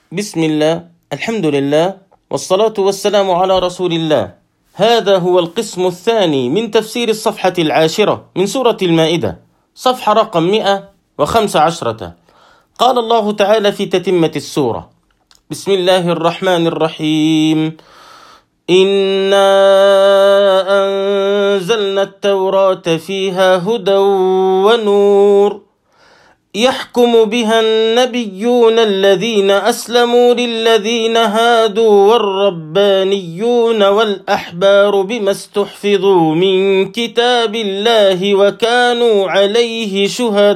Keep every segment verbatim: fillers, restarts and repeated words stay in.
بسم الله، الحمد لله، والصلاة والسلام على رسول الله. هذا هو القسم الثاني من تفسير الصفحة العاشرة من سورة المائدة، صفحة رقم مئة وخمس عشرة. قال الله تعالى في تتمة السورة: بسم الله الرحمن الرحيم. إنا أنزلنا التوراة فيها هدى ونور يحكم بها النبيون الذين أسلموا للذين هادوا والربانيون والأحبار بما استحفظوا من كتاب الله وكانوا عليه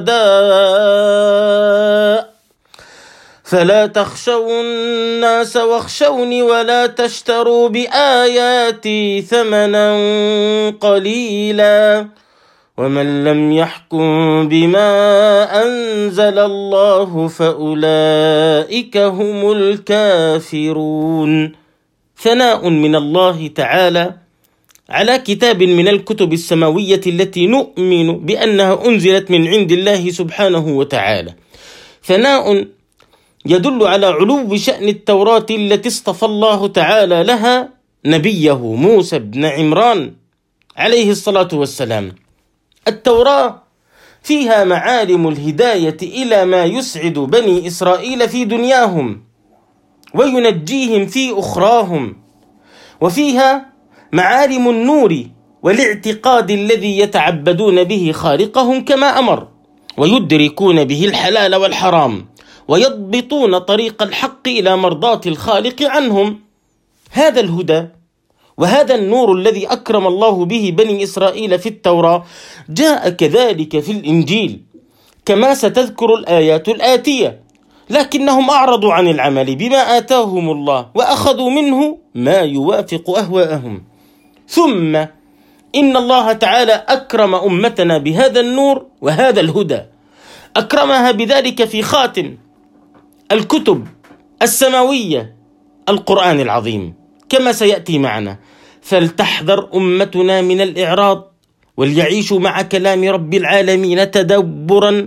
شهداء فلا تخشوا الناس واخشوني ولا تشتروا بآياتي ثمنا قليلا ومن لم يحكم بما أنزل الله فأولئك هم الكافرون. ثناء من الله تعالى على كتاب من الكتب السماوية التي نؤمن بأنها أنزلت من عند الله سبحانه وتعالى. ثناء يدل على علو شأن التوراة التي اصطفى الله تعالى لها نبيه موسى بن عمران عليه الصلاة والسلام. التوراة فيها معالم الهداية إلى ما يسعد بني إسرائيل في دنياهم وينجيهم في أخراهم، وفيها معالم النور والاعتقاد الذي يتعبدون به خالقهم كما أمر، ويدركون به الحلال والحرام، ويضبطون طريق الحق إلى مرضاة الخالق عنهم. هذا الهدى وهذا النور الذي أكرم الله به بني إسرائيل في التوراة جاء كذلك في الإنجيل كما ستذكر الآيات الآتية، لكنهم أعرضوا عن العمل بما آتاهم الله وأخذوا منه ما يوافق أهواءهم. ثم إن الله تعالى أكرم أمتنا بهذا النور وهذا الهدى، أكرمها بذلك في خاتم الكتب السماوية القرآن العظيم كما سيأتي معنا. فلتحذر أمتنا من الإعراض وليعيشوا مع كلام رب العالمين تدبرا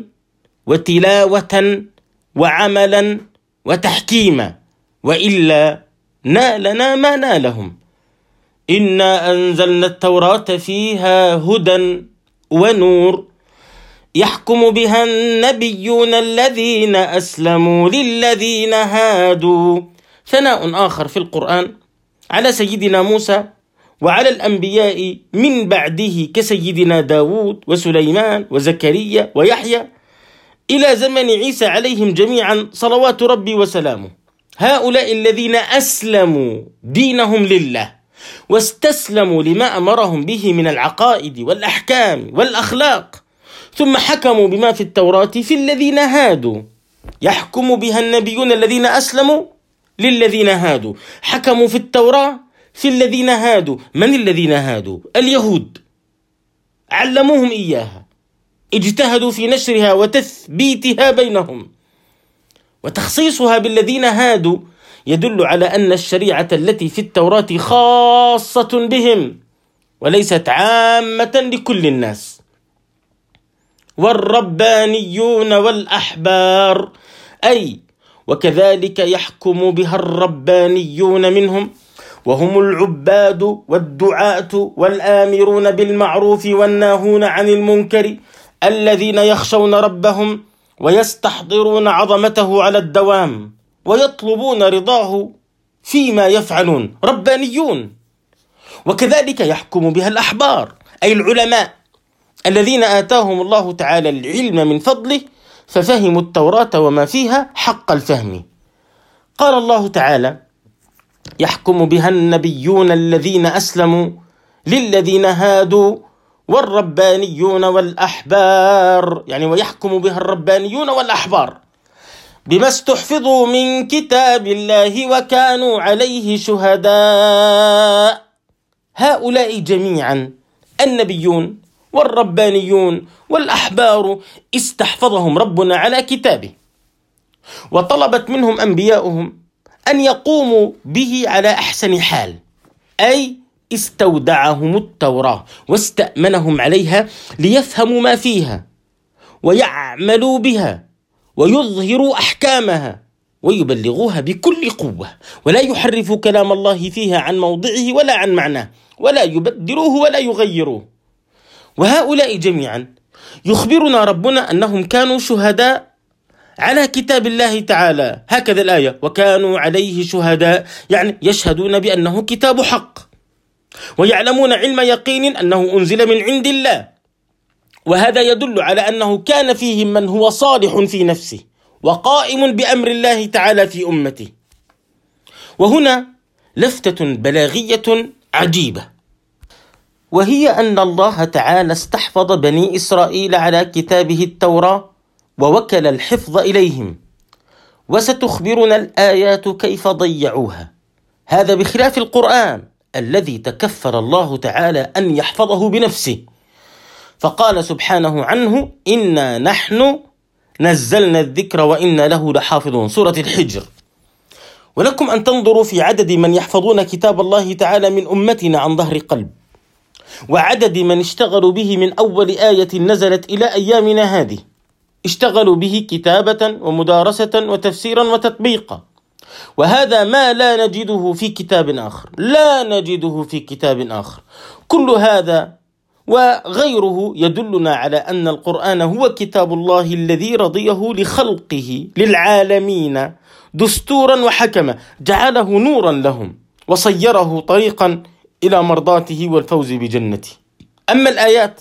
وتلاوة وعملا وتحكيما، وإلا نالنا ما نالهم. إنا أنزلنا التوراة فيها هدى ونور يحكم بها النبيون الذين أسلموا للذين هادوا. ثناء آخر في القرآن على سيدنا موسى وعلى الأنبياء من بعده كسيدنا داود وسليمان وزكريا ويحيى إلى زمن عيسى عليهم جميعا صلوات ربي وسلامه. هؤلاء الذين أسلموا دينهم لله واستسلموا لما أمرهم به من العقائد والأحكام والأخلاق، ثم حكموا بما في التوراة في الذين هادوا. يحكم بها النبيون الذين أسلموا للذين هادوا، حكموا في التوراة في الذين هادوا. من الذين هادوا؟ اليهود، علموهم إياها، اجتهدوا في نشرها وتثبيتها بينهم. وتخصيصها بالذين هادوا يدل على أن الشريعة التي في التوراة خاصة بهم وليست عامة لكل الناس. والربانيون والأحبار، أي وكذلك يحكم بها الربانيون منهم، وهم العباد والدعاة والآمرون بالمعروف والناهون عن المنكر الذين يخشون ربهم ويستحضرون عظمته على الدوام ويطلبون رضاه فيما يفعلون، ربانيون. وكذلك يحكم بها الأحبار، أي العلماء الذين آتاهم الله تعالى العلم من فضله ففهموا التوراة وما فيها حق الفهم. قال الله تعالى: يحكم بها النبيون الذين أسلموا للذين هادوا والربانيون والأحبار، يعني ويحكم بها الربانيون والأحبار بما استحفظوا من كتاب الله وكانوا عليه شهداء. هؤلاء جميعا النبيون والربانيون والأحبار استحفظهم ربنا على كتابه، وطلبت منهم أنبياؤهم أن يقوموا به على أحسن حال، أي استودعهم التوراة واستأمنهم عليها ليفهموا ما فيها ويعملوا بها ويظهروا أحكامها ويبلغوها بكل قوة، ولا يحرفوا كلام الله فيها عن موضعه ولا عن معناه، ولا يبدلوه ولا يغيروه. وهؤلاء جميعا يخبرنا ربنا أنهم كانوا شهداء على كتاب الله تعالى. هكذا الآية: وكانوا عليه شهداء، يعني يشهدون بأنه كتاب حق، ويعلمون علم يقين أنه أنزل من عند الله. وهذا يدل على أنه كان فيهم من هو صالح في نفسه وقائم بأمر الله تعالى في أمته. وهنا لفتة بلاغية عجيبة، وهي أن الله تعالى استحفظ بني إسرائيل على كتابه التوراة ووكل الحفظ إليهم، وستخبرنا الآيات كيف ضيعوها. هذا بخلاف القرآن الذي تكفل الله تعالى أن يحفظه بنفسه، فقال سبحانه عنه: إنا نحن نزلنا الذكر وإنا له لحافظون، سورة الحجر. ولكم أن تنظروا في عدد من يحفظون كتاب الله تعالى من أمتنا عن ظهر قلب، وعدد من اشتغلوا به من أول آية نزلت إلى أيامنا هذه، اشتغلوا به كتابة ومدارسة وتفسيرا وتطبيقا. وهذا ما لا نجده في كتاب آخر، لا نجده في كتاب آخر. كل هذا وغيره يدلنا على أن القرآن هو كتاب الله الذي رضيه لخلقه للعالمين دستورا وحكما، جعله نورا لهم وصيره طريقا إلى مرضاته والفوز بجنته. أما الآيات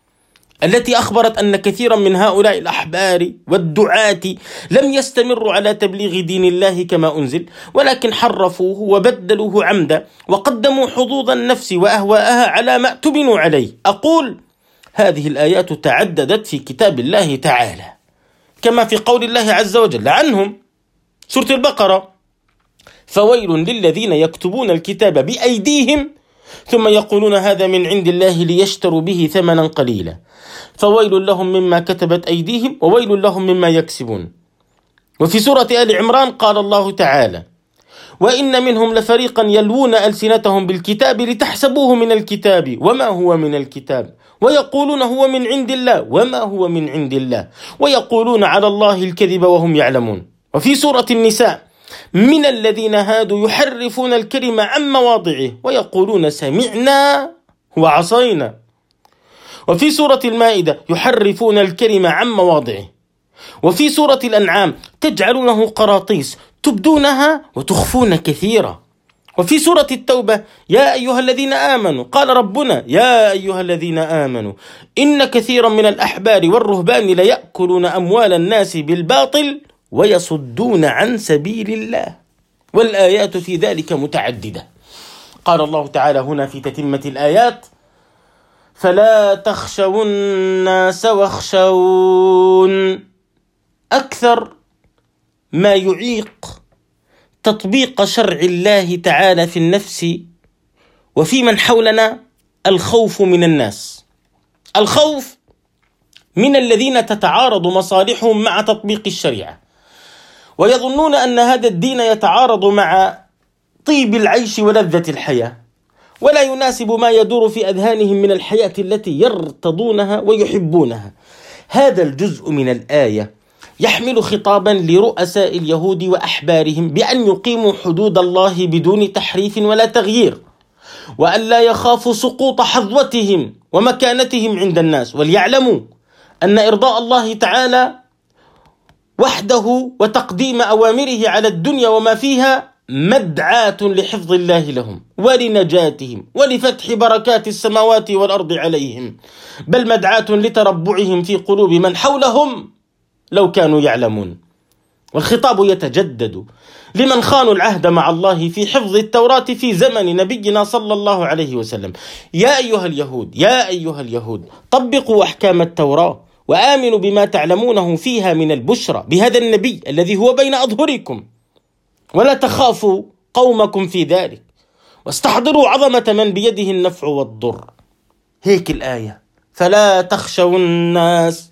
التي أخبرت أن كثيرا من هؤلاء الأحبار والدعاة لم يستمروا على تبليغ دين الله كما أنزل، ولكن حرفوه وبدلوه عمدا، وقدموا حظوظ النفس وأهواءها على ما اؤتمنوا عليه، أقول هذه الآيات تعددت في كتاب الله تعالى، كما في قول الله عز وجل عنهم، سورة البقرة: فويل للذين يكتبون الكتاب بأيديهم ثم يقولون هذا من عند الله ليشتروا به ثمنا قليلا، فويل لهم مما كتبت أيديهم وويل لهم مما يكسبون. وفي سورة آل عمران قال الله تعالى: وإن منهم لفريقا يلوون ألسنتهم بالكتاب لتحسبوه من الكتاب وما هو من الكتاب ويقولون هو من عند الله وما هو من عند الله ويقولون على الله الكذب وهم يعلمون. وفي سورة النساء: من الذين هادوا يحرفون الكلمة عن مواضعه ويقولون سمعنا وعصينا. وفي سورة المائدة: يحرفون الكلمة عن مواضعه. وفي سورة الأنعام: تجعلونه قراطيس تبدونها وتخفون كثيرا. وفي سورة التوبة: يا أيها الذين آمنوا، قال ربنا: يا أيها الذين آمنوا إن كثيرا من الأحبار والرهبان ليأكلون أموال الناس بالباطل ويصدون عن سبيل الله. والآيات في ذلك متعددة. قال الله تعالى هنا في تتمة الآيات: فلا تخشوا الناس واخشون. أكثر ما يعيق تطبيق شرع الله تعالى في النفس وفي من حولنا الخوف من الناس، الخوف من الذين تتعارض مصالحهم مع تطبيق الشريعة، ويظنون أن هذا الدين يتعارض مع طيب العيش ولذة الحياة، ولا يناسب ما يدور في أذهانهم من الحياة التي يرتضونها ويحبونها. هذا الجزء من الآية يحمل خطابا لرؤساء اليهود وأحبارهم بأن يقيموا حدود الله بدون تحريف ولا تغيير، وأن لا يخافوا سقوط حظوتهم ومكانتهم عند الناس، وليعلموا أن إرضاء الله تعالى وحده وتقديم أوامره على الدنيا وما فيها مدعاة لحفظ الله لهم ولنجاتهم ولفتح بركات السماوات والأرض عليهم، بل مدعاة لتربعهم في قلوب من حولهم لو كانوا يعلمون. والخطاب يتجدد لمن خانوا العهد مع الله في حفظ التوراة في زمن نبينا صلى الله عليه وسلم: يا أيها اليهود يا أيها اليهود طبقوا أحكام التوراة وآمنوا بما تعلمونه فيها من البشرى بهذا النبي الذي هو بين أظهركم، ولا تخافوا قومكم في ذلك، واستحضروا عظمة من بيده النفع والضر. هيك الآية: فلا تخشوا الناس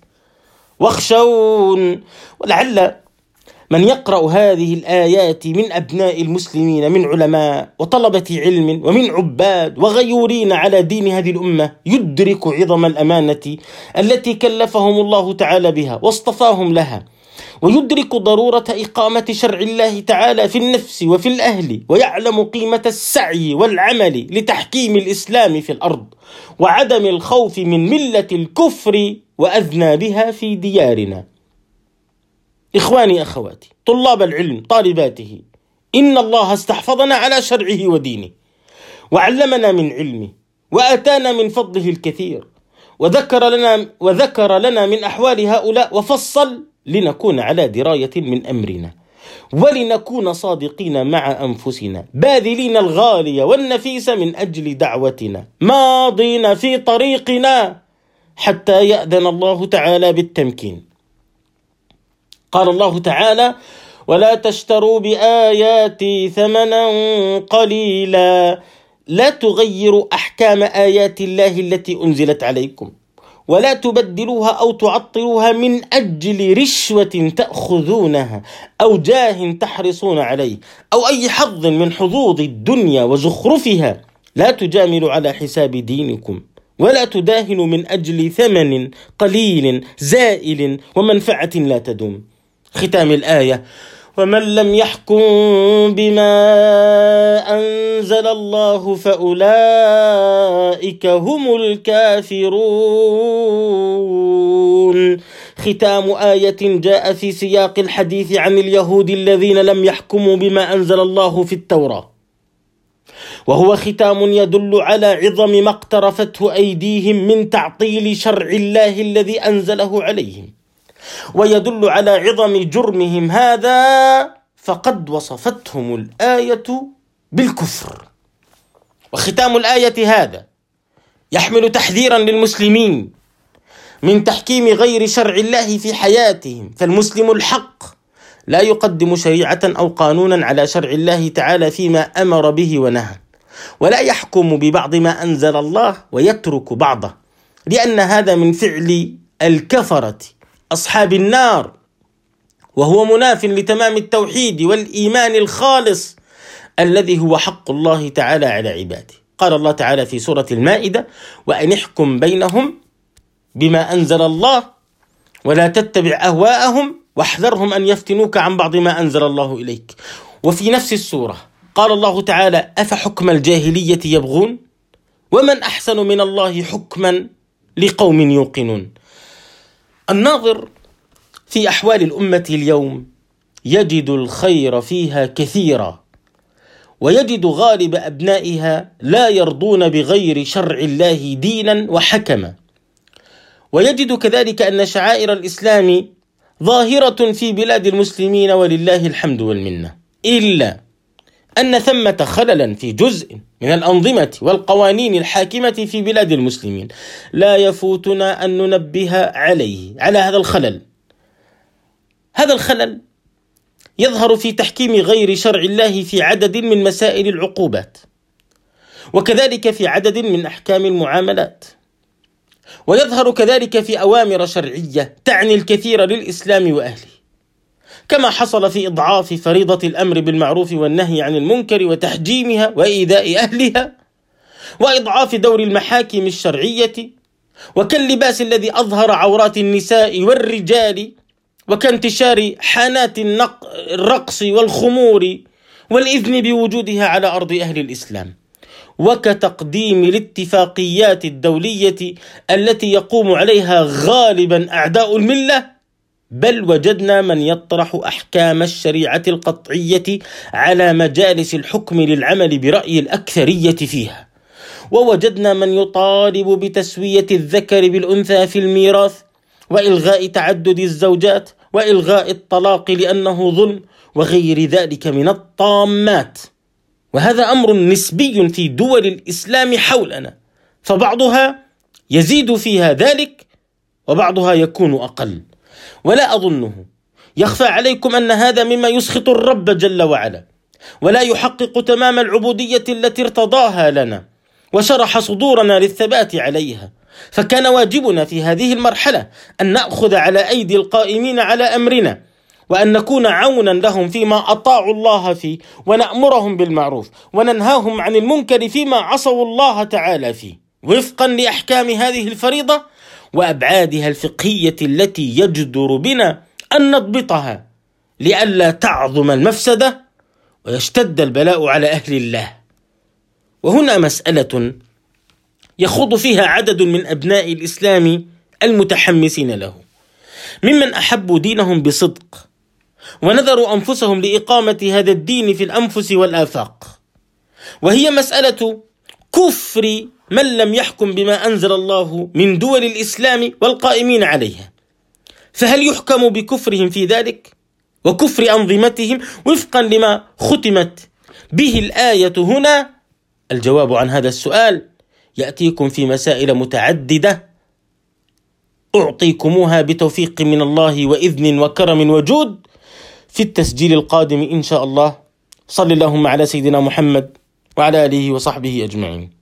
واخشون. ولعل من يقرأ هذه الآيات من أبناء المسلمين من علماء وطلبة علم ومن عباد وغيورين على دين هذه الأمة يدرك عظم الأمانة التي كلفهم الله تعالى بها واصطفاهم لها، ويدرك ضرورة إقامة شرع الله تعالى في النفس وفي الأهل، ويعلم قيمة السعي والعمل لتحكيم الإسلام في الأرض، وعدم الخوف من ملة الكفر وأذنابها في ديارنا. إخواني أخواتي طلاب العلم طالباته، إن الله استحفظنا على شرعه ودينه، وعلمنا من علمه، وآتانا من فضله الكثير، وذكر لنا, وذكر لنا من أحوال هؤلاء وفصل لنكون على دراية من أمرنا، ولنكون صادقين مع أنفسنا باذلين الغالي والنفيس من أجل دعوتنا، ماضين في طريقنا حتى يأذن الله تعالى بالتمكين. قال الله تعالى: ولا تشتروا بآياتي ثمنا قليلا. لا تغيروا أحكام آيات الله التي أنزلت عليكم، ولا تبدلوها أو تعطلوها من أجل رشوة تأخذونها أو جاه تحرصون عليه أو أي حظ من حظوظ الدنيا وزخرفها. لا تجاملوا على حساب دينكم، ولا تداهنوا من أجل ثمن قليل زائل ومنفعة لا تدوم. ختام الآية: ومن لم يحكم بما أنزل الله فأولئك هم الكافرون. ختام آية جاء في سياق الحديث عن اليهود الذين لم يحكموا بما أنزل الله في التوراة، وهو ختام يدل على عظم ما اقترفته أيديهم من تعطيل شرع الله الذي أنزله عليهم، ويدل على عظم جرمهم هذا، فقد وصفتهم الآية بالكفر. وختام الآية هذا يحمل تحذيرا للمسلمين من تحكيم غير شرع الله في حياتهم، فالمسلم الحق لا يقدم شريعة أو قانونا على شرع الله تعالى فيما أمر به ونهى، ولا يحكم ببعض ما أنزل الله ويترك بعضه، لأن هذا من فعل الكفرة أصحاب النار، وهو مناف لتمام التوحيد والإيمان الخالص الذي هو حق الله تعالى على عباده. قال الله تعالى في سورة المائدة: وأن احكم بينهم بما أنزل الله ولا تتبع أهواءهم واحذرهم أن يفتنوك عن بعض ما أنزل الله إليك. وفي نفس السورة قال الله تعالى: أفحكم الجاهلية يبغون ومن أحسن من الله حكما لقوم يوقنون. الناظر في أحوال الأمة اليوم يجد الخير فيها كثيرا، ويجد غالب أبنائها لا يرضون بغير شرع الله دينا وحكما، ويجد كذلك أن شعائر الإسلام ظاهرة في بلاد المسلمين ولله الحمد والمنة، إلا أن ثمة خللا في جزء من الأنظمة والقوانين الحاكمة في بلاد المسلمين لا يفوتنا أن ننبه عليه على هذا الخلل. هذا الخلل يظهر في تحكيم غير شرع الله في عدد من مسائل العقوبات، وكذلك في عدد من أحكام المعاملات، ويظهر كذلك في أوامر شرعية تعني الكثير للإسلام وأهله، كما حصل في إضعاف فريضة الأمر بالمعروف والنهي عن المنكر وتحجيمها وإيذاء أهلها، وإضعاف دور المحاكم الشرعية، وكاللباس الذي أظهر عورات النساء والرجال، وكانتشار حانات الرقص والخمور والإذن بوجودها على أرض أهل الإسلام، وكتقديم الاتفاقيات الدولية التي يقوم عليها غالبا أعداء الملة. بل وجدنا من يطرح أحكام الشريعة القطعية على مجالس الحكم للعمل برأي الأكثرية فيها، ووجدنا من يطالب بتسوية الذكر بالأنثى في الميراث، وإلغاء تعدد الزوجات، وإلغاء الطلاق لأنه ظلم، وغير ذلك من الطامات. وهذا أمر نسبي في دول الإسلام حولنا، فبعضها يزيد فيها ذلك وبعضها يكون أقل. ولا أظنه يخفى عليكم أن هذا مما يسخط الرب جل وعلا، ولا يحقق تمام العبودية التي ارتضاها لنا وشرح صدورنا للثبات عليها. فكان واجبنا في هذه المرحلة أن نأخذ على أيدي القائمين على أمرنا، وأن نكون عونا لهم فيما أطاعوا الله فيه، ونأمرهم بالمعروف وننهاهم عن المنكر فيما عصوا الله تعالى فيه، وفقا لأحكام هذه الفريضة وأبعادها الفقهية التي يجدر بنا أن نضبطها لئلا تعظم المفسدة ويشتد البلاء على أهل الله. وهنا مسألة يخوض فيها عدد من أبناء الإسلام المتحمسين له، ممن أحبوا دينهم بصدق ونذروا أنفسهم لإقامة هذا الدين في الأنفس والآفاق، وهي مسألة كفر من لم يحكم بما أنزل الله من دول الإسلام والقائمين عليها. فهل يحكم بكفرهم في ذلك وكفر أنظمتهم وفقا لما ختمت به الآية هنا؟ الجواب عن هذا السؤال يأتيكم في مسائل متعددة أعطيكموها بتوفيق من الله وإذن وكرم وجود في التسجيل القادم إن شاء الله. صلى اللهم على سيدنا محمد وعلى آله وصحبه أجمعين.